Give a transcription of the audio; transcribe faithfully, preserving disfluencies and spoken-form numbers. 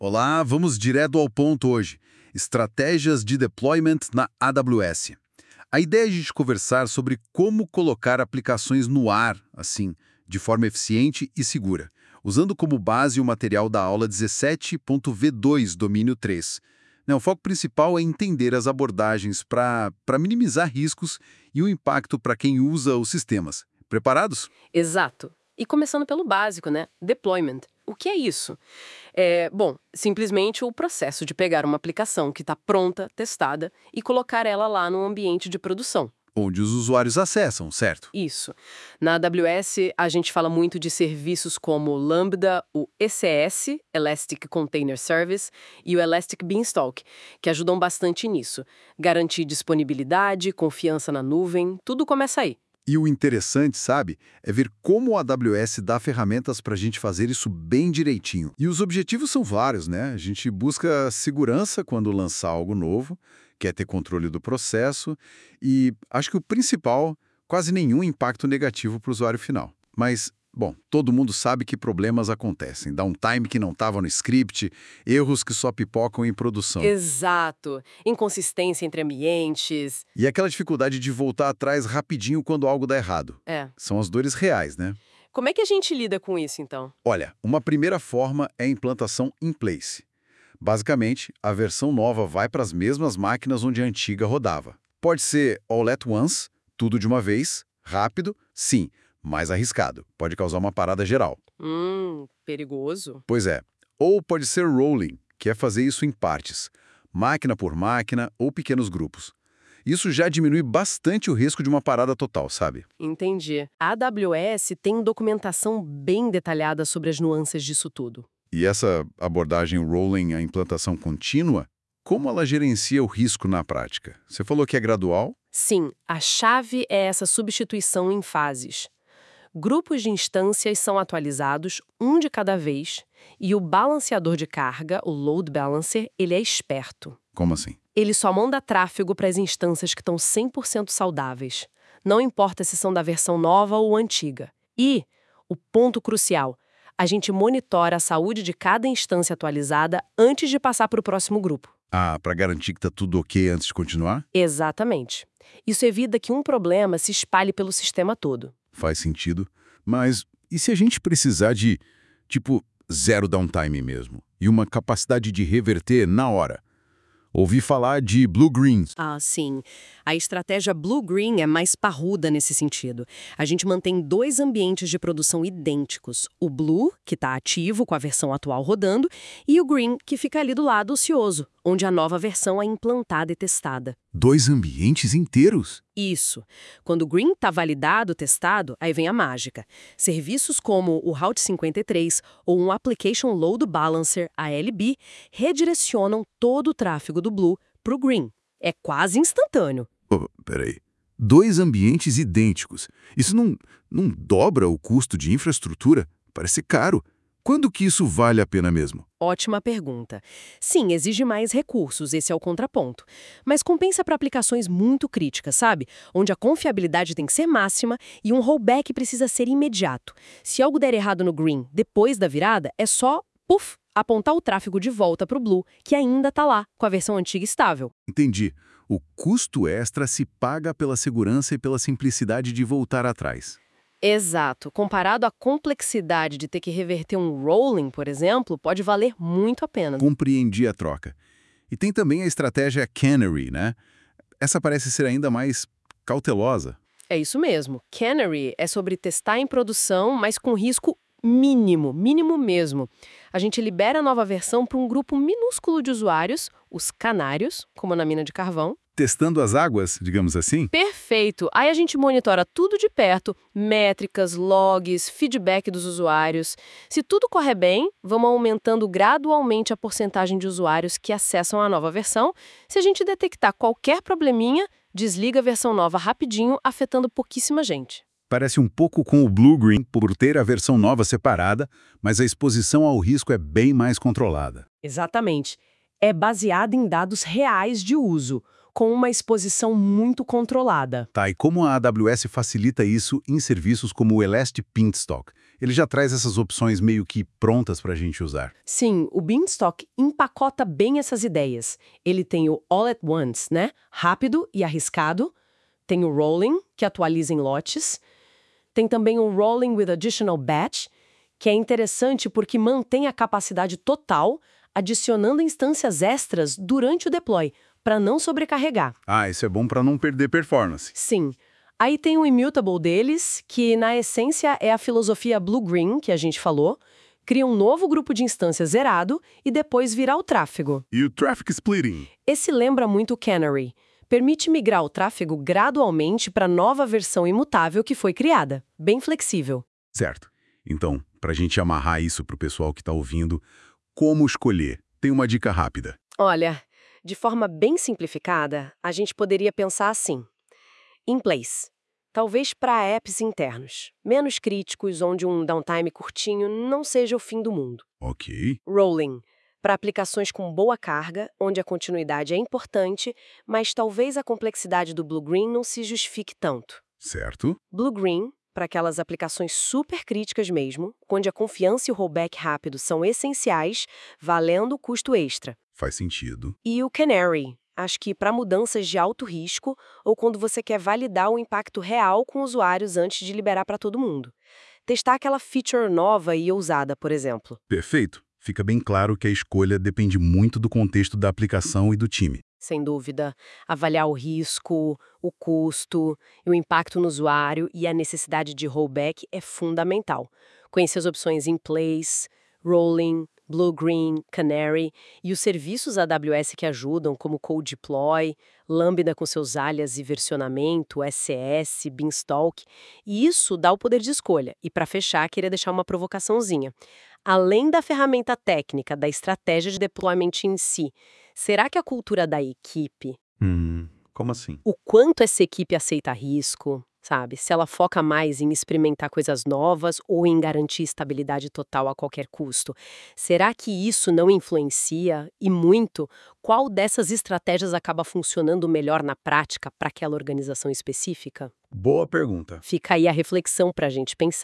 Olá, vamos direto ao ponto hoje. Estratégias de deployment na A W S. A ideia é a gente conversar sobre como colocar aplicações no ar, assim, de forma eficiente e segura, usando como base o material da aula dezessete ponto V dois, domínio três. Né, o foco principal é entender as abordagens para para minimizar riscos e o impacto para quem usa os sistemas. Preparados? Exato. E começando pelo básico, né? Deployment. O que é isso? É, bom, simplesmente o processo de pegar uma aplicação que está pronta, testada, e colocar ela lá no ambiente de produção. Onde os usuários acessam, certo? Isso. Na A W S, a gente fala muito de serviços como o Lambda, o E C S, Elastic Container Service, e o Elastic Beanstalk, que ajudam bastante nisso. Garantir disponibilidade, confiança na nuvem, tudo começa aí. E o interessante, sabe, é ver como a AWS dá ferramentas para a gente fazer isso bem direitinho. E os objetivos são vários, né? A gente busca segurança quando lançar algo novo, quer ter controle do processo e acho que o principal, quase nenhum impacto negativo para o usuário final. Mas, bom, todo mundo sabe que problemas acontecem. Downtime que não estava no script, erros que só pipocam em produção. Exato. Inconsistência entre ambientes. E aquela dificuldade de voltar atrás rapidinho quando algo dá errado. É. São as dores reais, né? Como é que a gente lida com isso, então? Olha, uma primeira forma é a implantação in place. Basicamente, a versão nova vai para as mesmas máquinas onde a antiga rodava. Pode ser all at once, tudo de uma vez, rápido, sim, mais arriscado. Pode causar uma parada geral. Hum, perigoso. Pois é. Ou pode ser rolling, que é fazer isso em partes, máquina por máquina ou pequenos grupos. Isso já diminui bastante o risco de uma parada total, sabe? Entendi. A AWS tem documentação bem detalhada sobre as nuances disso tudo. E essa abordagem rolling, a implantação contínua, como ela gerencia o risco na prática? Você falou que é gradual? Sim, a chave é essa substituição em fases. Grupos de instâncias são atualizados, um de cada vez, e o balanceador de carga, o load balancer, ele é esperto. Como assim? Ele só manda tráfego para as instâncias que estão cem por cento saudáveis. Não importa se são da versão nova ou antiga. E, o ponto crucial, a gente monitora a saúde de cada instância atualizada antes de passar para o próximo grupo. Ah, para garantir que está tudo ok antes de continuar? Exatamente. Isso evita que um problema se espalhe pelo sistema todo. Faz sentido. Mas e se a gente precisar de, tipo, zero downtime mesmo? E uma capacidade de reverter na hora? Ouvi falar de blue-greens. Ah, sim. A estratégia Blue-Green é mais parruda nesse sentido. A gente mantém dois ambientes de produção idênticos. O Blue, que está ativo com a versão atual rodando, e o Green, que fica ali do lado ocioso, onde a nova versão é implantada e testada. Dois ambientes inteiros? Isso. Quando o Green está validado, testado, aí vem a mágica. Serviços como o Route cinquenta e três ou um Application Load Balancer, A L B, redirecionam todo o tráfego do Blue para o Green. É quase instantâneo. Oh, peraí. Dois ambientes idênticos. Isso não, não dobra o custo de infraestrutura? Parece caro. Quando que isso vale a pena mesmo? Ótima pergunta. Sim, exige mais recursos, esse é o contraponto. Mas compensa para aplicações muito críticas, sabe? Onde a confiabilidade tem que ser máxima e um rollback precisa ser imediato. Se algo der errado no Green depois da virada, é só, puff, apontar o tráfego de volta para o Blue, que ainda está lá, com a versão antiga estável. Entendi. O custo extra se paga pela segurança e pela simplicidade de voltar atrás. Exato. Comparado à complexidade de ter que reverter um rolling, por exemplo, pode valer muito a pena. Compreendi a troca. E tem também a estratégia Canary, né? Essa parece ser ainda mais cautelosa. É isso mesmo. Canary é sobre testar em produção, mas com risco mínimo, mínimo mesmo. A gente libera a nova versão para um grupo minúsculo de usuários, os canários, como na mina de carvão. Testando as águas, digamos assim? Perfeito! Aí a gente monitora tudo de perto, métricas, logs, feedback dos usuários. Se tudo correr bem, vamos aumentando gradualmente a porcentagem de usuários que acessam a nova versão. Se a gente detectar qualquer probleminha, desliga a versão nova rapidinho, afetando pouquíssima gente. Parece um pouco com o Blue-Green por ter a versão nova separada, mas a exposição ao risco é bem mais controlada. Exatamente. É baseada em dados reais de uso, com uma exposição muito controlada. Tá, e como a AWS facilita isso em serviços como o Elastic Beanstalk? Ele já traz essas opções meio que prontas para a gente usar. Sim, o Beanstalk empacota bem essas ideias. Ele tem o All at Once, né? Rápido e arriscado. Tem o Rolling, que atualiza em lotes. Tem também o Rolling with Additional Batch, que é interessante porque mantém a capacidade total, adicionando instâncias extras durante o deploy, para não sobrecarregar. Ah, isso é bom para não perder performance. Sim. Aí tem o Immutable deles, que na essência é a filosofia Blue-Green, que a gente falou, cria um novo grupo de instâncias zerado e depois virar o tráfego. E o Traffic Splitting? Esse lembra muito o Canary. Permite migrar o tráfego gradualmente para a nova versão imutável que foi criada. Bem flexível. Certo. Então, para a gente amarrar isso para o pessoal que está ouvindo, como escolher? Tem uma dica rápida. Olha, de forma bem simplificada, a gente poderia pensar assim. In place. Talvez para apps internos, menos críticos, onde um downtime curtinho não seja o fim do mundo. Ok. Rolling. Para aplicações com boa carga, onde a continuidade é importante, mas talvez a complexidade do Blue-Green não se justifique tanto. Certo. Blue-Green, para aquelas aplicações super críticas mesmo, onde a confiança e o rollback rápido são essenciais, valendo o custo extra. Faz sentido. E o Canary, acho que para mudanças de alto risco ou quando você quer validar o impacto real com usuários antes de liberar para todo mundo. Testar aquela feature nova e ousada, por exemplo. Perfeito. Fica bem claro que a escolha depende muito do contexto da aplicação e do time. Sem dúvida, avaliar o risco, o custo, o impacto no usuário e a necessidade de rollback é fundamental. Conhecer as opções in place, rolling, Blue-Green, Canary e os serviços A W S que ajudam, como Code Deploy, Lambda com seus alias e versionamento, S C S, Beanstalk. E isso dá o poder de escolha. E para fechar, queria deixar uma provocaçãozinha. Além da ferramenta técnica, da estratégia de deployment em si, será que a cultura da equipe, Hum, como assim? o quanto essa equipe aceita risco, sabe? Se ela foca mais em experimentar coisas novas ou em garantir estabilidade total a qualquer custo, será que isso não influencia, e muito, qual dessas estratégias acaba funcionando melhor na prática para aquela organização específica? Boa pergunta. Fica aí a reflexão para a gente pensar.